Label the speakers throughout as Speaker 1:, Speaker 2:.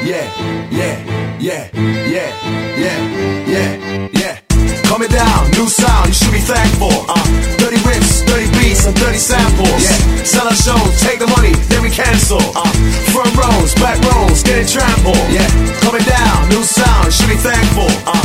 Speaker 1: yeah, yeah, yeah, yeah, yeah, yeah, yeah. Coming down, new sound, you should be thankful. 30 riffs, 30 beats, and 30 samples. Yeah, sell a show, take the money, then we cancel. Front rows, back rows, getting trampled. Yeah, coming down, new sound, you should be thankful.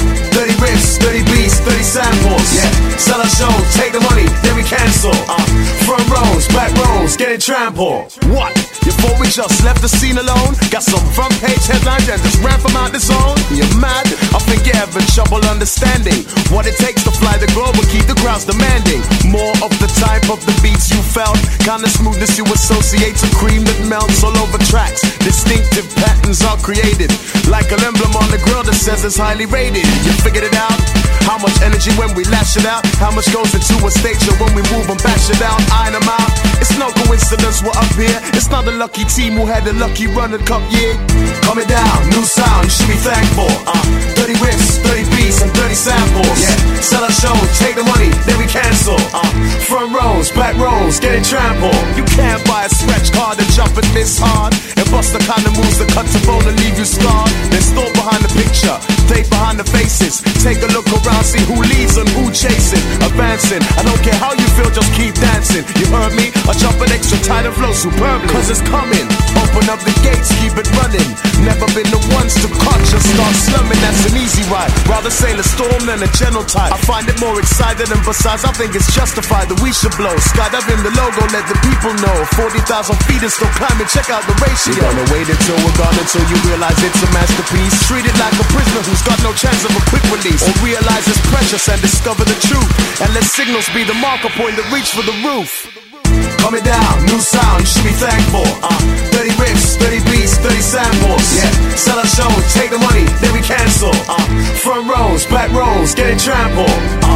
Speaker 1: 30 riffs, 30 beats, 30 samples. Yeah, sell a show, take the money, then we cancel. Front rows, back rows, getting trampled. What? You thought we just left the scene alone? Got some front page headlines and just ran from out the zone? You're mad? I think you're having trouble understanding what it takes to fly the globe and keep the crowds demanding more of the type of the beats you felt. Kind of smoothness you associate to cream that melts all over tracks. Distinctive patterns are created, like an emblem on the grill that says it's highly rated. You figured it out? How much energy when we lash it out? How much goes into a stage show when we move and bash it out? Iron them out. It's no coincidence we're up here. It's not a lucky team who had a lucky run and cup year. Coming down, new sound, you should be thankful. 30 riffs, 30 beats, and 30 samples. Yeah, sell a show, take the money, then we cancel. Front rows, back rows, getting trampled. You can't buy a scratch card and jump and miss hard and bust the kind of moves that cut the bone and leave you scarred. There's thought behind the picture, tape behind the faces. Take a look around, see who leads and who chasing. Advancing, I don't care how you feel, just keep dancing. You heard me? I jump an extra tight and flow superbly, cause it's coming. Open up the gates, keep it running. Never been the ones to cut, just start slumming. That's an easy ride, rather sail a storm than a gentle tide. I find it more exciting, and besides I think it's justified that we should blow. Skydiving the logo, let the people know. 40,000 feet and still climbing, check out the ratio. You're gonna wait until we're gone, until you realize it's a masterpiece. Treat it like a prisoner who's got no chance of a quick release. Or realize it's precious and discover the truth, and let signals be the marker point that reach for the roof. Coming down, new sound, you should be thankful. 30 riffs, 30 beats, 30 samples. Yeah, sell a show, take the money, then we cancel. Front rows, back rows, getting trampled.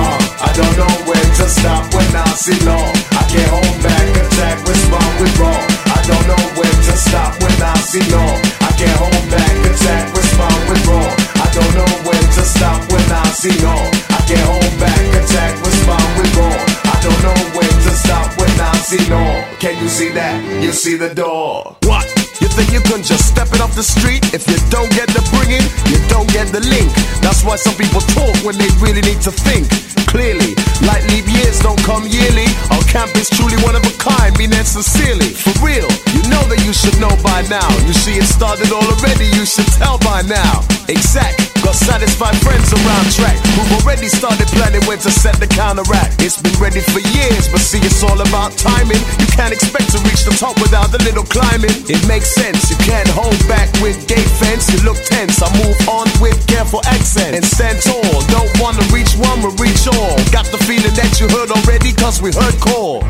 Speaker 1: I don't know when to stop when I see law. I can't hold back, attack, respond with raw. I don't know when to stop when I see law. I can't hold back, attack, respond with raw. I don't know when to stop when I see law. I can't hold back, attack, respond with raw. I don't know when to stop when I see law. Can you see that? You see the door. What? You think you can just step it off the street? If you don't get the bringing, you don't get the link. That's why some people talk when they really need to think clearly. Like leap years don't come yearly. Our camp is truly one of a kind, mean that sincerely. For real, you know that you should know by now. You see it started all already, you should tell by now. Exact, got satisfied friends around track who've already started planning when to set the counteract. It's been ready for years, but see it's all about timing. You can't expect to reach the top without a little climbing. It makes sense, you can't hold back with gate fence. You look tense, I move on with careful accent and stand tall. Don't wanna reach one, we'll reach all. Got the feeling that you heard already, cause we heard core.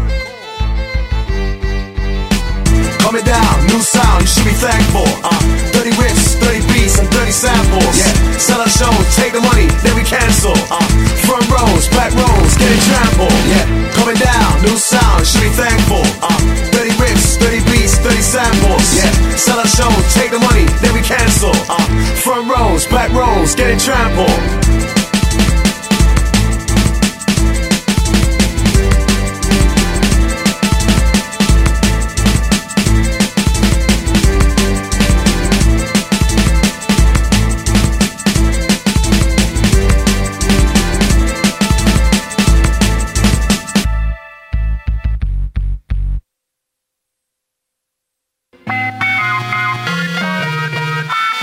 Speaker 1: Coming down, new sound, you should be thankful. 30 riffs, 30 beats, and 30 samples. Yeah, sell a show, take the money, then we cancel. Front rows, back rows, getting trampled. Yeah, coming down, new sound, you should be thankful. 30 riffs, 30 beats, 30 samples. Yeah, sell a show, take the money, then we cancel. Front rows, back rows, getting trampled.